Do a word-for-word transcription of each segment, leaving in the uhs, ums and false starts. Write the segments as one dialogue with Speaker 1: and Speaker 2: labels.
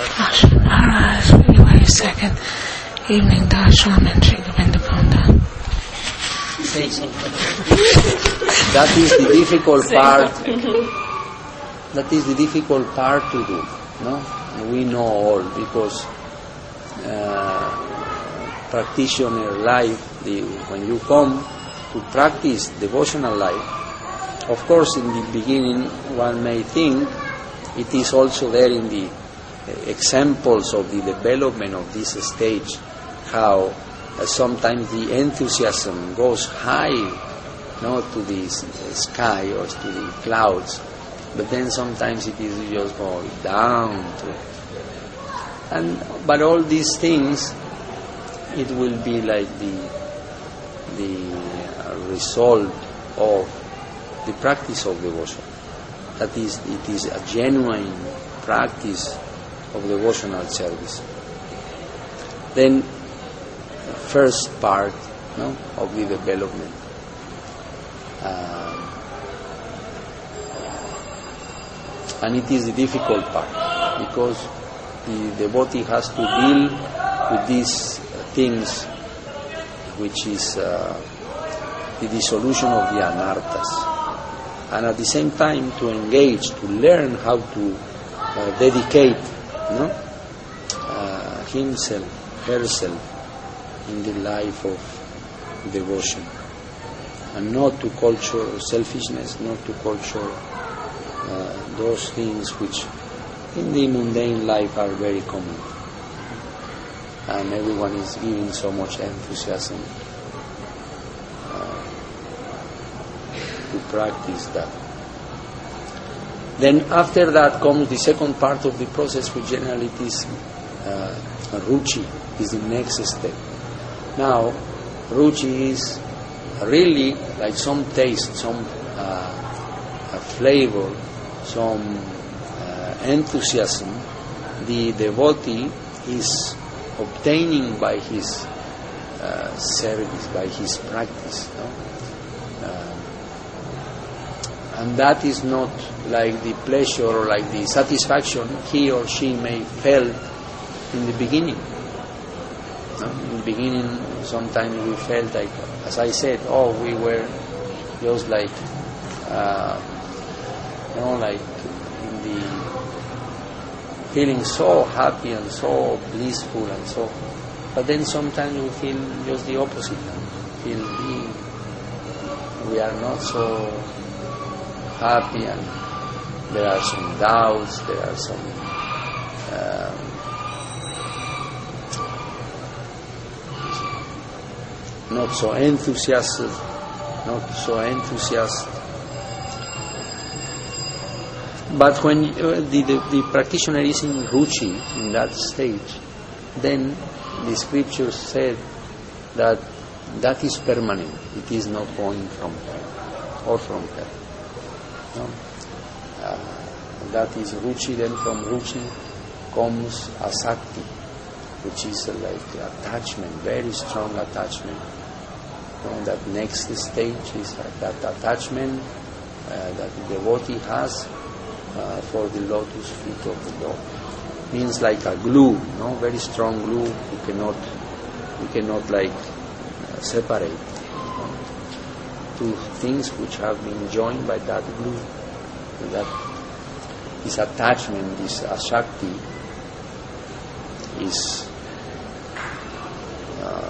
Speaker 1: February second, evening darshan and Sri Govinda Panda.
Speaker 2: That is the difficult part. That is the difficult part to do. No, we know all because uh, practitioner life. The, when you come to practice devotional life, of course, in the beginning, one may think it is also there in the examples of the development of this stage, how uh, sometimes the enthusiasm goes high, not to the sky or to the clouds, but then sometimes it is just going down to, and but all these things, it will be like the the uh, result of the practice of devotion. That is, it is a genuine practice of devotional service. Then, first part, no, of the development. Uh, and it is the difficult part because the devotee has to deal with these things, which is uh, the dissolution of the anarthas, and at the same time to engage, to learn how to uh, dedicate, no, uh, himself, herself in the life of devotion, and not to culture selfishness, not to culture uh, those things which in the mundane life are very common, and everyone is giving so much enthusiasm uh, to practice that. Then after that comes the second part of the process, which generally it is uh, ruchi, is the next step. Now, ruchi is really like some taste, some uh, flavor, some uh, enthusiasm the devotee is obtaining by his uh, service, by his practice. No? Uh, and that is not like the pleasure or like the satisfaction he or she may feel in the beginning. No? In the beginning, sometimes we felt like, as I said, oh, we were just like, uh, you know, like in the feeling so happy and so blissful and so. But then sometimes we feel just the opposite. We feel we, we are not so happy, and there are some doubts, there are some um, not so enthusiastic, not so enthusiastic. But when uh, the, the, the practitioner is in ruchi, in that stage, then the scriptures said that that is permanent. It is not going from here or from here. No? Uh, that is ruchi. Then from ruchi comes asakti, which is uh, like attachment, very strong attachment. No? That next stage is uh, that attachment uh, that the devotee has uh, for the lotus feet of the Lord. Means like a glue, no, very strong glue. You cannot, you cannot like uh, separate. No? Two things which have been joined by that glue. That this attachment, this asakti, is uh,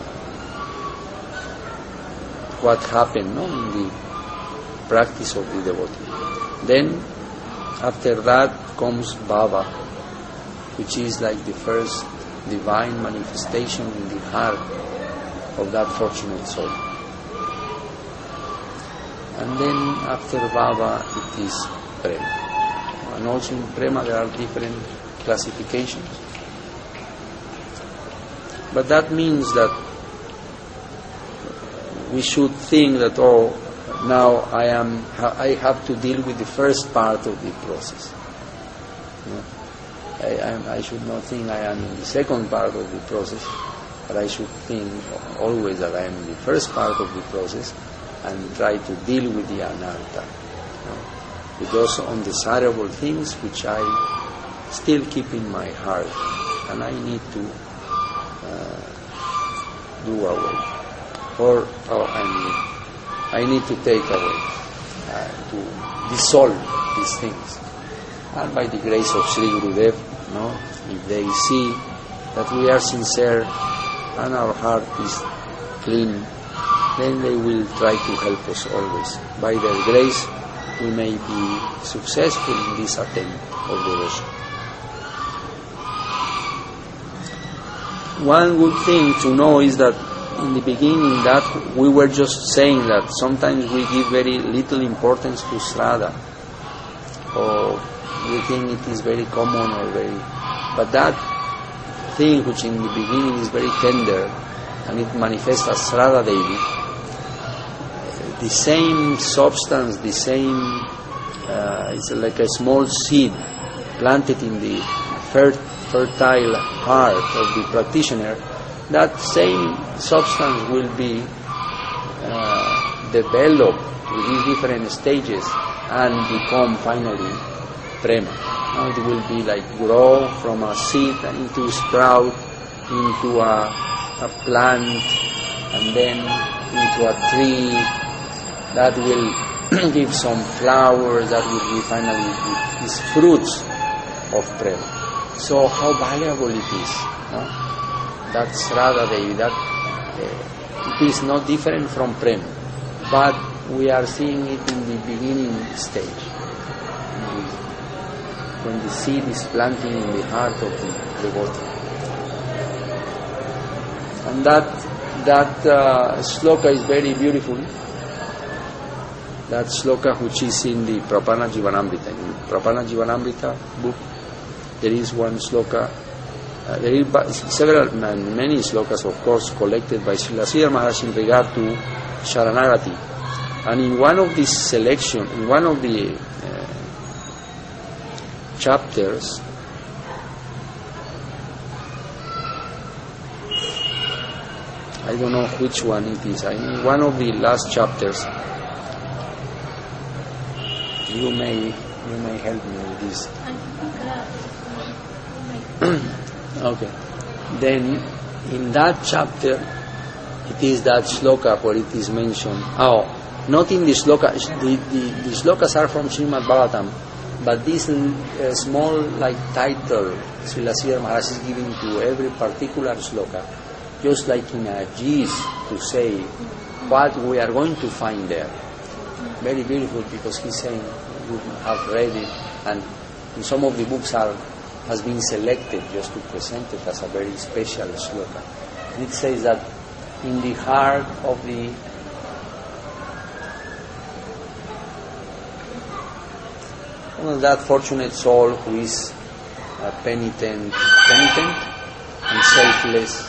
Speaker 2: what happened, no, in the practice of the devotee. Then, after that comes bhava, which is like the first divine manifestation in the heart of that fortunate soul. And then after bhava it is prema. And also in prema there are different classifications. But that means that we should think that, oh, now I am, I have to deal with the first part of the process. You know? I, I, I should not think I am in the second part of the process, but I should think always that I am in the first part of the process and try to deal with the anartha, you know, with those undesirable things which I still keep in my heart, and I need to uh, do away, or oh, I mean, I need to take away, uh, to dissolve these things. And by the grace of Sri Gurudev, no, if they see that we are sincere and our heart is clean, then they will try to help us always. By their grace, we may be successful in this attempt of devotion. One good thing to know is that in the beginning that we were just saying that sometimes we give very little importance to Sraddha, or we think it is very common or very, but that thing which in the beginning is very tender and it manifests as Sraddha Devi, the same substance, the same, uh, it's like a small seed planted in the fer- fertile heart of the practitioner, that same substance will be uh, developed with these different stages and become finally prema. Now it will be like grow from a seed into sprout, into a, a plant, and then into a tree that will give some flowers, that will be finally these fruits of prema. So how valuable it is, no? That's Radha Devi, that uh, it is not different from prema, but we are seeing it in the beginning stage, when the seed is planting in the heart of the devotee. And that that uh, sloka is very beautiful. That sloka which is in the Prapana Jivanamrita. In Prapana Jivanamrita book, there is one sloka. Uh, there is several, many slokas, of course, collected by Srila Sridhar Maharaj in regard to Sharanagati. And in one of these selection, in one of the uh, chapters, I don't know which one it is. I mean, one of the last chapters. You may you may help me with this. Okay. Then in that chapter, it is that sloka where it is mentioned. Oh, not in the sloka. The, the, the slokas are from Srimad Bhagavatam, but this uh, small like title Srila Sridhar Maharaj is giving to every particular sloka, just like in a gist to say what we are going to find there. Very beautiful, because he's saying you have read it, and in some of the books are has been selected just to present it as a very special sloka. And it says that in the heart of the well, that fortunate soul who is uh, penitent, penitent and selfless,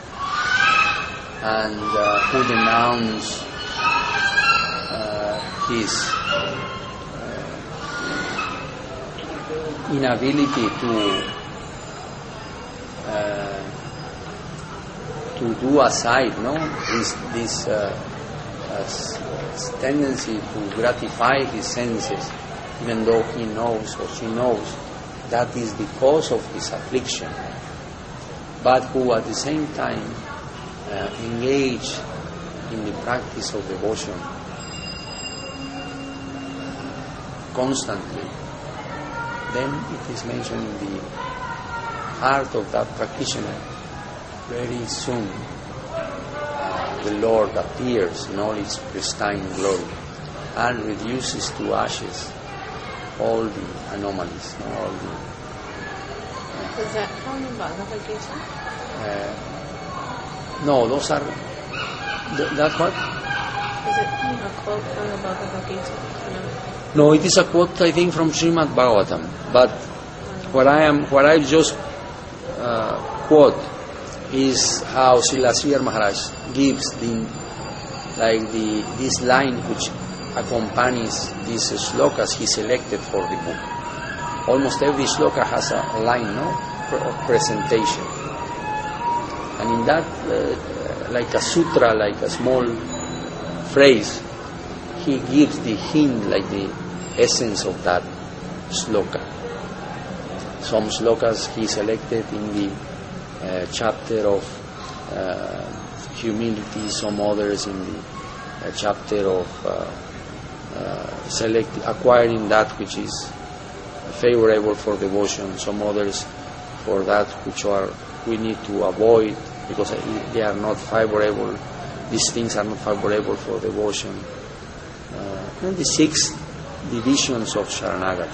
Speaker 2: and uh, who denounces uh, his inability to uh, to do aside, no, this this uh, uh, tendency to gratify his senses, even though he knows or she knows that is the cause of his affliction, but who at the same time uh, engage in the practice of devotion constantly. Then it is mentioned in the heart of that practitioner, very soon uh, the Lord appears in all its pristine glory and reduces to ashes all the anomalies, no, all the... Uh,
Speaker 1: Does that come in Bhagavad Gita?
Speaker 2: Uh, no, those are... Th- that what?
Speaker 1: Is it a quote from the Bhagavad Gita? No.
Speaker 2: No, it is a quote, I think, from Srimad Bhagavatam. But what I am, what I just uh, quote is how Srila Sridhar Maharaj gives the, like the this line which accompanies these slokas he selected for the book. Almost every sloka has a line, no, of presentation, and in that, uh, like a sutra, like a small phrase, he gives the hint, like the essence of that sloka. some slokas he selected in the uh, chapter of uh, humility, some others in the uh, chapter of uh, uh, select acquiring that which is favorable for devotion, some others for that which are we need to avoid because they are not favorable. These things are not favorable for devotion. Uh, and the six divisions of Sharanagati.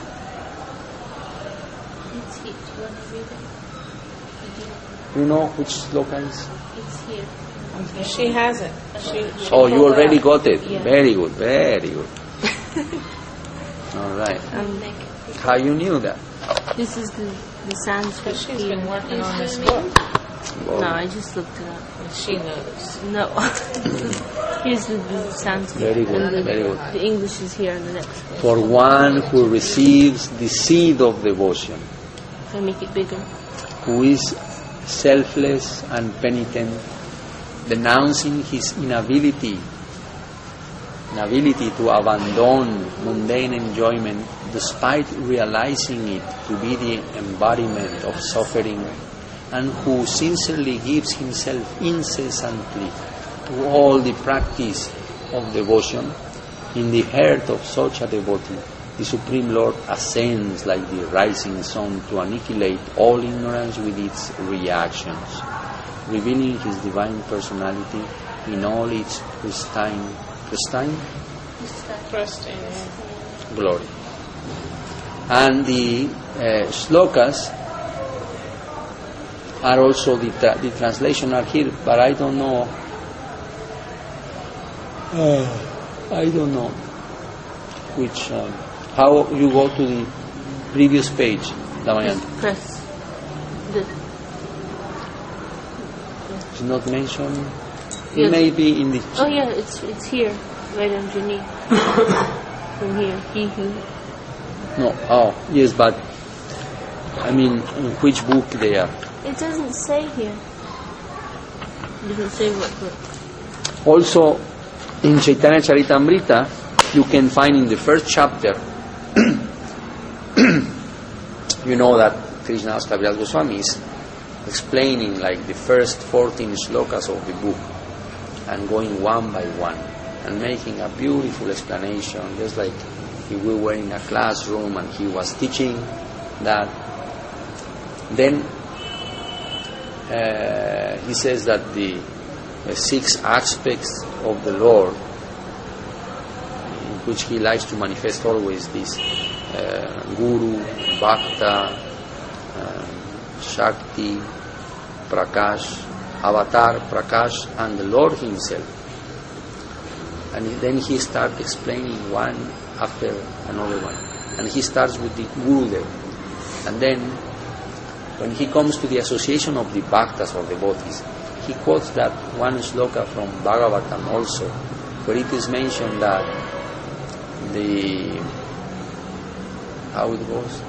Speaker 3: It's here. Do you want to read it?
Speaker 2: You know which sloka is?
Speaker 3: It's here.
Speaker 1: She has it. She, she
Speaker 2: Oh, you
Speaker 1: pulled it
Speaker 2: already
Speaker 1: out.
Speaker 2: got it.
Speaker 3: Yeah.
Speaker 2: Very good, very good. All right.
Speaker 3: Um,
Speaker 2: How you knew that?
Speaker 3: this is the, the Sanskrit.
Speaker 1: But she's been
Speaker 3: here.
Speaker 1: working
Speaker 3: Is
Speaker 1: on this
Speaker 3: there
Speaker 1: book.
Speaker 2: Well,
Speaker 3: No, I just looked it up.
Speaker 1: She knows.
Speaker 3: No. Here's the, the Sanskrit.
Speaker 2: Very good,
Speaker 3: and the,
Speaker 2: very good.
Speaker 3: The English is here on the next page.
Speaker 2: For one who receives the seed of devotion,
Speaker 3: If I make it bigger.
Speaker 2: who is selfless and penitent, denouncing his inability, inability to abandon mundane enjoyment despite realizing it to be the embodiment of suffering, and who sincerely gives himself incessantly to all the practice of devotion, in the heart of such a devotee, the Supreme Lord ascends like the rising sun to annihilate all ignorance with its reactions, revealing His divine personality in all its pristine, pristine
Speaker 1: Trust in
Speaker 2: glory. And the uh, slokas are also, the, tra- the translation are here, but I don't know, uh, I don't know which, um, how you go to the previous page, Damayan.
Speaker 3: Press. The,
Speaker 2: It's not mentioned.
Speaker 3: Yeah.
Speaker 2: It may be in the.
Speaker 3: oh yeah, it's it's here, right underneath. From here, he he.
Speaker 2: No, oh, yes, but I mean, in which book they are?
Speaker 3: It doesn't say here. It doesn't say what book.
Speaker 2: Also, in Chaitanya Charitamrita, you can find in the first chapter, you know that Krishnadas Kaviraj Goswami is explaining like the first fourteen shlokas of the book and going one by one and making a beautiful explanation, just like if we were in a classroom and he was teaching that. Then uh, he says that the uh, six aspects of the Lord, in which he likes to manifest always this uh, Guru, Bhakta, uh, Shakti, Prakash, Avatar, Prakash, and the Lord Himself. And then he starts explaining one after another one. And he starts with the Gurudev. And then, when he comes to the association of the Bhaktas or devotees, he quotes that one shloka from Bhagavatam also, where it is mentioned that the, how it goes?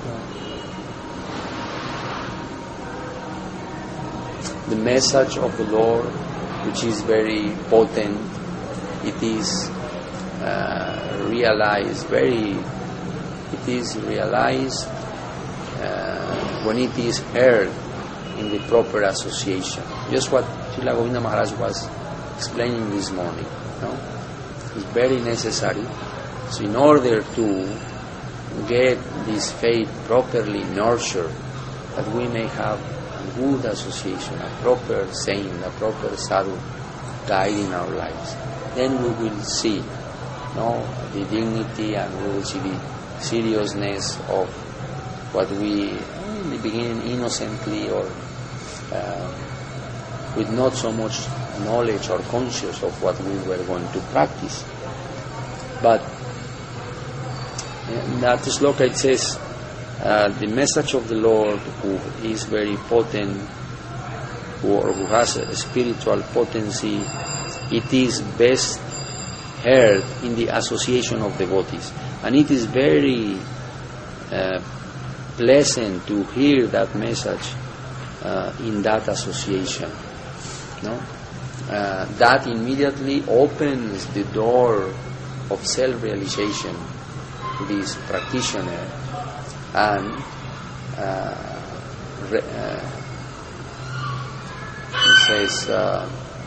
Speaker 2: The message of the Lord, which is very potent, it is uh, realized, very, it is realized uh, when it is heard in the proper association. Just what Srila Govinda Maharaj was explaining this morning. No? It's very necessary. So in order to get this faith properly nurtured, that we may have a good association, a proper saint, a proper sadhu guiding our lives, then we will see no, the dignity and we will see the seriousness of what we in the beginning innocently or uh, with not so much knowledge or conscious of what we were going to practice. But in that sloka it says, uh, the message of the Lord, who is very potent, who, or who has a spiritual potency, it is best heard in the association of devotees. And it is very uh, pleasant to hear that message uh, in that association. No? Uh, that immediately opens the door of self-realization to this practitioner, and uh, re, uh, he says uh,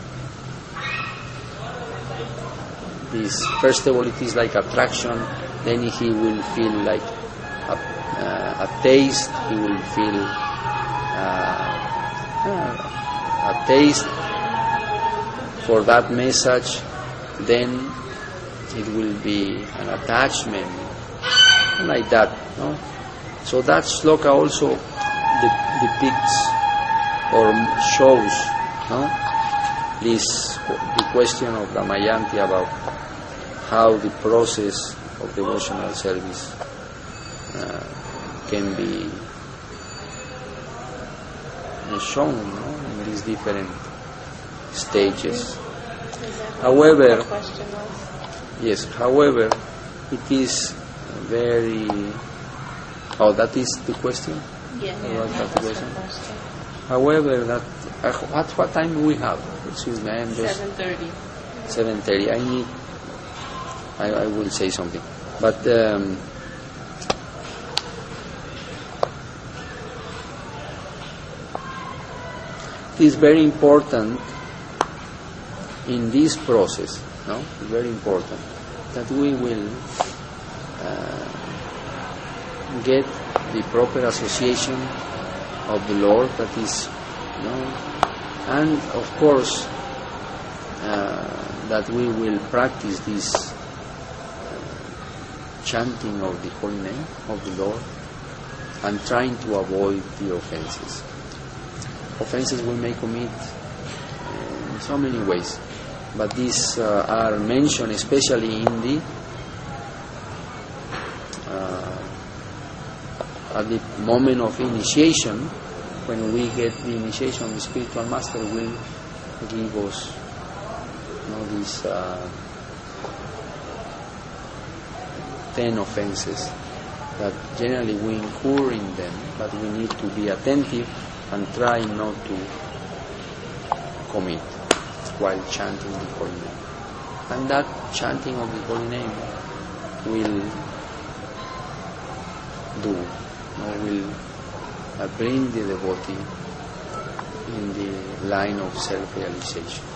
Speaker 2: this first of all it is like attraction, then he will feel like a, uh, a taste, he will feel uh, uh, a taste for that message, then it will be an attachment, like that, no? So that sloka also de- depicts or shows, no, this the question of Damayanti about how the process of devotional service uh, can be shown, no, in these different stages. However, yes, however, it is very. Oh, that is the question?
Speaker 3: Yeah,
Speaker 2: yeah
Speaker 3: yeah,
Speaker 2: that's
Speaker 3: that's
Speaker 2: the question.
Speaker 3: the question.
Speaker 2: However, that uh, what what time do we have? Excuse me, I am just
Speaker 3: seven thirty.
Speaker 2: seven thirty. I need. I, I will say something, but um, it is very important in this process. No, it's very important that we will uh, get the proper association of the Lord, that is, you know, and of course uh, that we will practice this uh, chanting of the holy name of the Lord and trying to avoid the offenses. Offenses we may commit in so many ways, but these uh, are mentioned especially in the uh, at the moment of initiation. When we get the initiation, the spiritual master will give us, you know, these uh, ten offenses that generally we incur in them, but we need to be attentive and try not to commit while chanting the holy name. And that chanting of the holy name will do, you know, will uh, bring the devotee in the line of self-realization.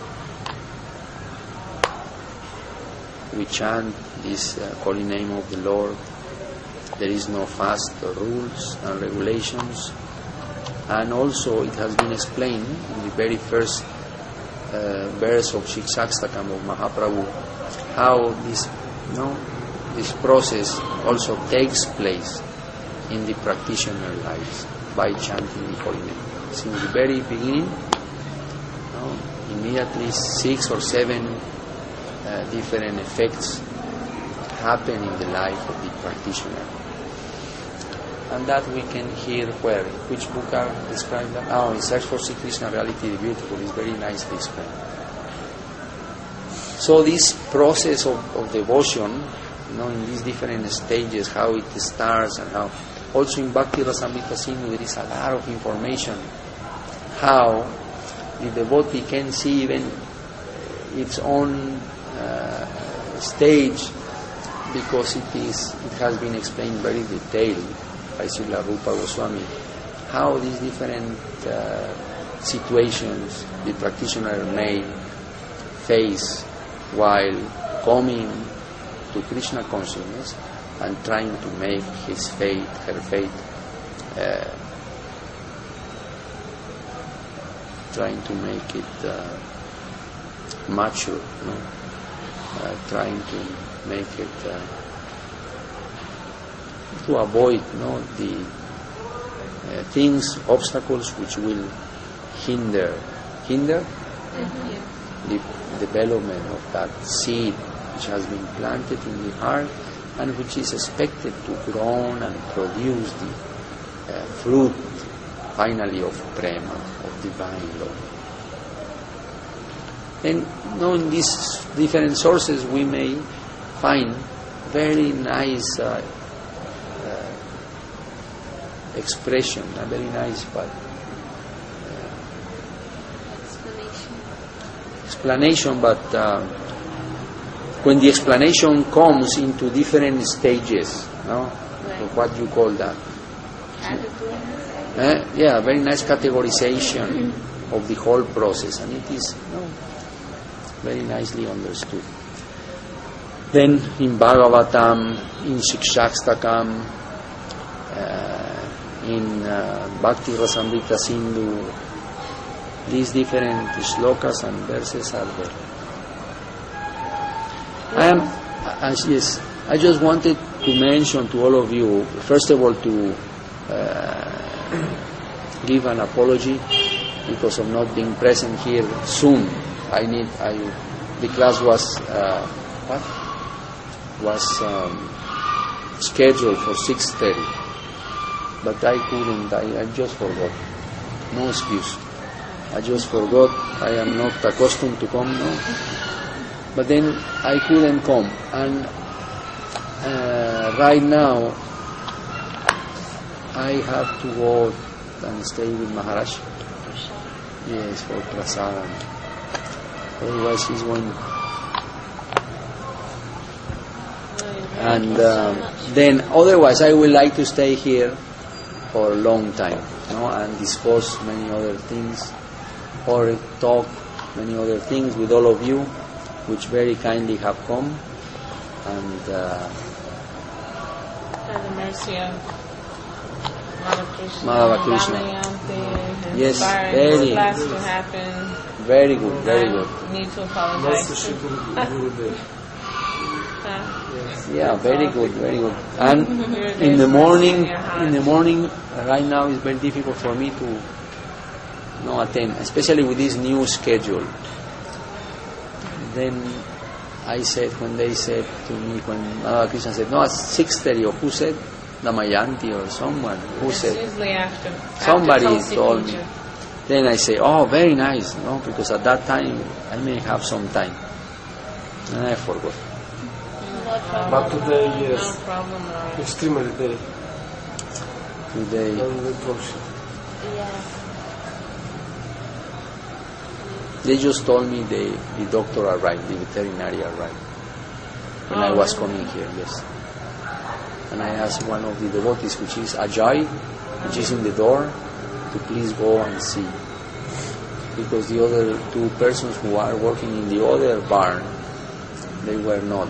Speaker 2: We chant this uh, holy name of the Lord. There is no fast rules and regulations. And also it has been explained in the very first uh, verse of Shikshakstakam of Mahaprabhu how this, you know, this process also takes place in the practitioner lives by chanting the holy name. Since the very beginning, you know, immediately six or seven uh, different effects happen in the life of the practitioner. And that we can hear where? Which book are described that? Oh, in Search for Sri Krishna Reality the Beautiful is very nicely explained. So this process of, of devotion, you know, in these different stages, how it starts and how, also in Bhakti Rasamrita Sindhu there is a lot of information how the devotee can see even its own uh, stage, because it is it has been explained very detailed by Srila Rupa Goswami, how these different uh, situations the practitioner may face while coming to Krishna consciousness and trying to make his faith, her faith, uh, trying to make it uh, mature, you know, uh, trying to make it uh, to avoid, you know, the uh, things, obstacles which will hinder hinder
Speaker 3: Mm-hmm.
Speaker 2: the development of that seed which has been planted in the heart and which is expected to grow and produce the uh, fruit finally of prema, of divine love. And, you know, in these different sources we may find very nice uh, uh, expression, a very nice but explanation, but uh, when the explanation comes into different stages, no?
Speaker 3: Right.
Speaker 2: So what you call that? Eh? Yeah, very nice categorization of the whole process, and it is you know, very nicely understood. Then in Bhagavatam, in Shikshakstakam, uh, in uh, Bhakti Rasamrita Sindhu, these different shlokas and verses are there. I am, as yes, I just wanted to mention to all of you, first of all, to uh, give an apology because of not being present here soon. I need, I, the class was, uh, what? was um, scheduled for six thirty, but I couldn't, I, I just forgot. No excuse. I just forgot. I am not accustomed to come now. But then I couldn't come. And uh, right now, I have to go and stay with Maharaj. Yes, for prasadam. Otherwise he's going. And uh, then otherwise I would like to stay here for a long time, you know, and discuss many other things, or talk many other things with all of you, which very kindly have come. And uh,
Speaker 1: Have the mercy of Madhava Krishna.
Speaker 2: Madhava Krishna.
Speaker 1: Damayanti,
Speaker 2: Yes,
Speaker 1: inspiring
Speaker 2: very-
Speaker 1: this class to happen.
Speaker 2: very good, very good.
Speaker 1: I need to apologize.
Speaker 4: Master
Speaker 1: to-
Speaker 4: Gurudev.
Speaker 1: Huh?
Speaker 2: Yeah, very good, very good. And
Speaker 1: Gurudev
Speaker 2: in the
Speaker 1: is
Speaker 2: morning,
Speaker 1: in your heart.
Speaker 2: in the morning, uh, right now it's very difficult for me to you know, attend, especially with this new schedule. Then I said, when they said to me, when Madhava Krishna said, no, it's six thirty, or who said? Damayanti or someone, who
Speaker 1: It's
Speaker 2: said?
Speaker 1: usually after. after
Speaker 2: Somebody
Speaker 1: Tulsi
Speaker 2: told me.
Speaker 1: Puja.
Speaker 2: Then I say, oh, very nice, you know, because at that time I may have some time. And I forgot.
Speaker 4: But today, yes,
Speaker 1: No problem, Lord.
Speaker 4: extremely day.
Speaker 2: Today,
Speaker 4: And the Tulsi.
Speaker 2: they just told me the, the doctor arrived, the veterinary arrived, when I was coming here, yes. And I asked one of the devotees, which is Ajay, which is in the door, to please go and see. Because the other two persons who are working in the other barn, they were not.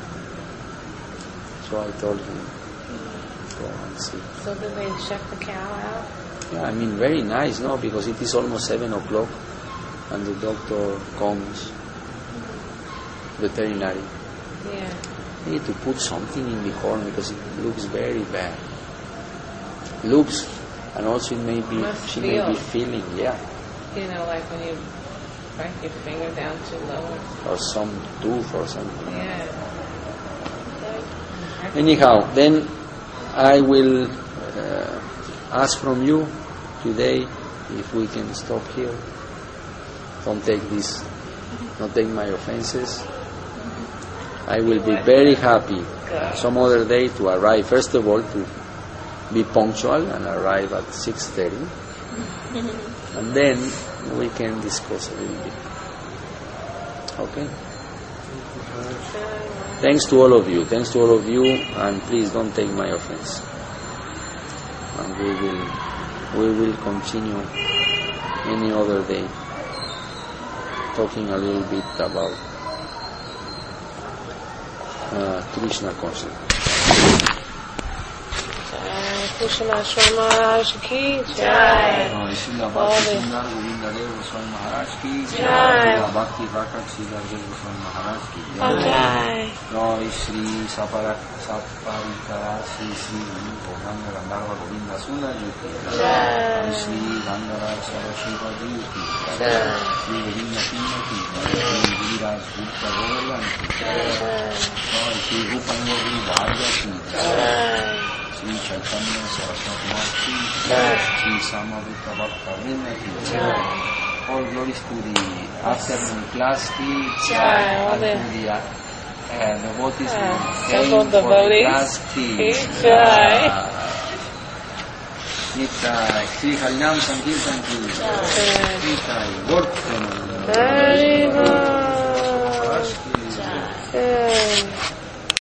Speaker 2: So I told him, go and see.
Speaker 1: So did they check the cow out?
Speaker 2: Yeah, I mean, very nice, no? Because it is almost seven o'clock, and the doctor comes, veterinary.
Speaker 1: Yeah.
Speaker 2: I need to put something in the horn because it looks very bad. Looks, and also it may be,
Speaker 1: Must
Speaker 2: she may be
Speaker 1: feel.
Speaker 2: feeling, yeah,
Speaker 1: You know, like when you crank your finger down too low.
Speaker 2: or some tooth or something.
Speaker 1: Yeah.
Speaker 2: Anyhow, then I will uh, ask from you today if we can stop here. Don't take this, don't take my offenses. I will be very happy some other day to arrive, first of all, to be punctual and arrive at six thirty. And then we can discuss a little bit. Okay? Thanks to all of you. Thanks to all of you, and please don't take my offense. And we will, we will continue any other day talking a little bit about uh, Krishna consciousness.
Speaker 1: Krishna Maharaj ki jai.
Speaker 2: Srila Bhakti Sundar Govinda Dev Goswami Maharaj ki
Speaker 1: Jai.
Speaker 2: Srila Bhakti Rakat Sridhar Dev Goswami Maharaj ki
Speaker 1: Jai.
Speaker 2: Jai Shri Saparak Saparikara Shri Shri Gopanga Gandharva Govinda Sundar Ji ki Jai. Shri Gandharaj Sarashiva Ji ki Jai. Shri Govinda Singh ki Jai. Shri Giriraj Gupta Govardhan ki Jai. Shri Gopanga Guru Bharya ki Jai. Shri Chaitanya Saraswati Mati, Shri Samavita Bhakta Vrinda ki Jai. All glories to the afternoon class ki
Speaker 1: Jai. All
Speaker 2: and
Speaker 1: the
Speaker 2: to the uh, devotees
Speaker 1: uh,
Speaker 2: who
Speaker 1: several
Speaker 2: came for the
Speaker 1: devotees
Speaker 2: class ki
Speaker 1: Jai.
Speaker 2: Nitai, Shri Harinam Sankirtan ki
Speaker 1: Jai.
Speaker 2: Nitai, Gorthan
Speaker 1: Haribo.
Speaker 2: Maharaj ki
Speaker 1: Jai.